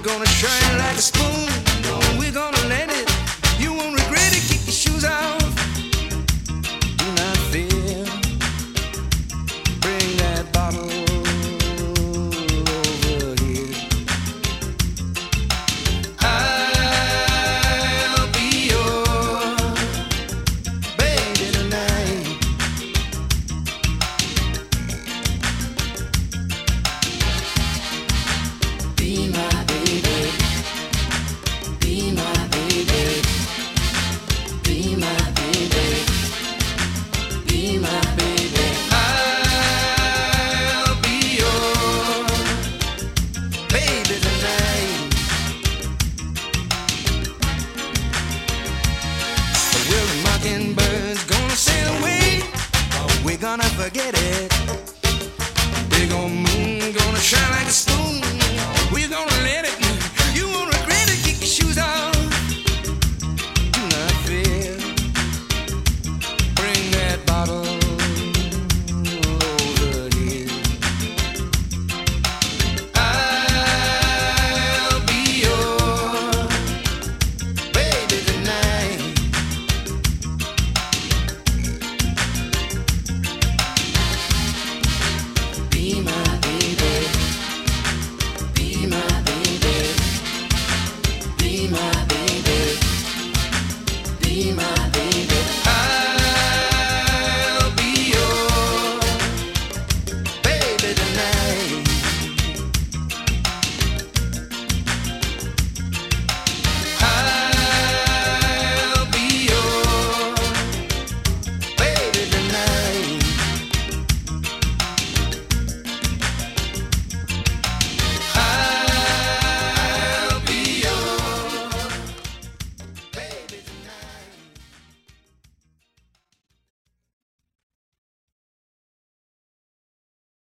gonna shine like a spoon. We're gonna let it. You won't regret it. Kick your shoes off. Do not fear. Bring that bottle over here. I'll be your baby tonight. Be my baby. Be my baby. Be my baby. Be my baby. I'll be your baby tonight. We're mockingbirds gonna sail away. We're gonna forget it.